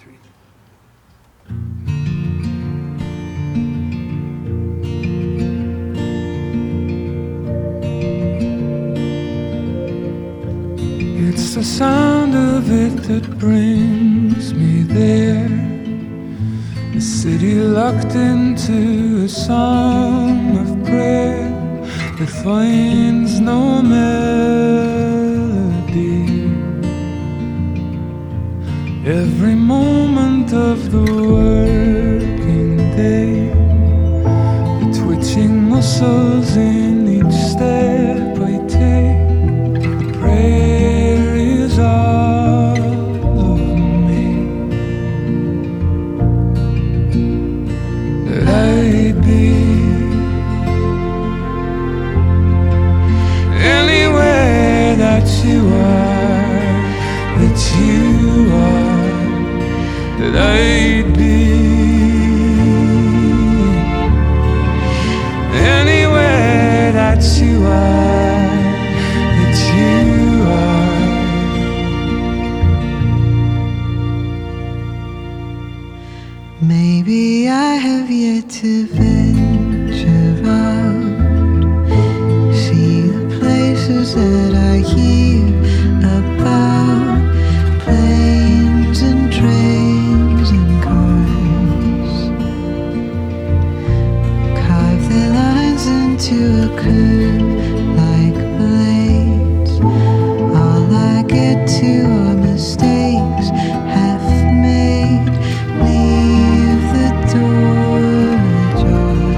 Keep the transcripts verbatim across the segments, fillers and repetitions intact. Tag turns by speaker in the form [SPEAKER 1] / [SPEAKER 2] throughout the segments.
[SPEAKER 1] Street.
[SPEAKER 2] It's the sound of it that brings me there. A city locked into a song of prayer that finds no melody. Every moment of the working day, the twitching muscles in each step I take. Prayer is all of me, that I'd be anywhere that you are, that you are, that I'd be anywhere that you are, that you are.
[SPEAKER 3] Maybe I have yet to venture out, see the places that I hear about, planes and trains and cars, carve their lines into a curve like blades. All I get to are mistakes half made. Leave the door ajar,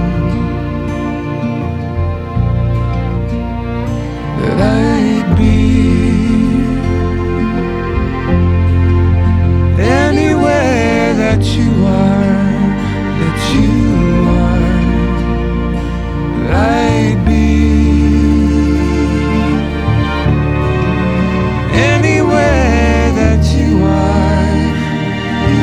[SPEAKER 2] That I'd be anywhere that you are, that you are, that I'd be anywhere that you are, you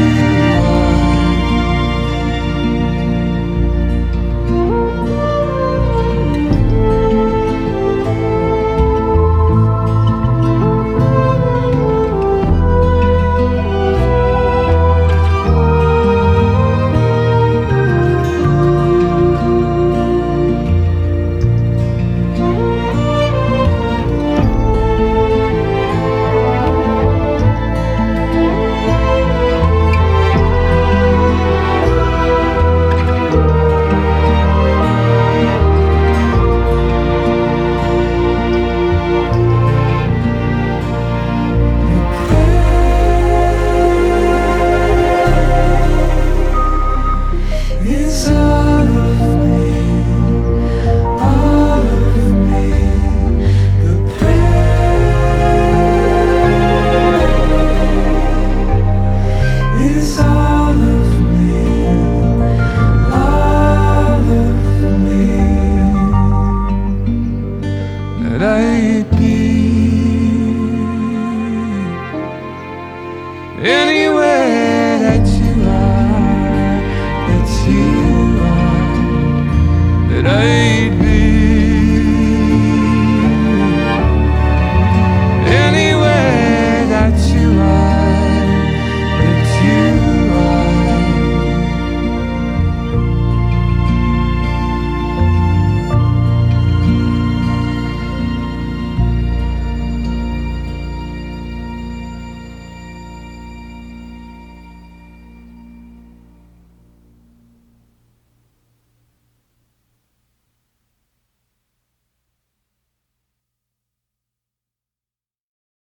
[SPEAKER 2] is all of me, all of me. The prayer is all of me, all of me. That I'd be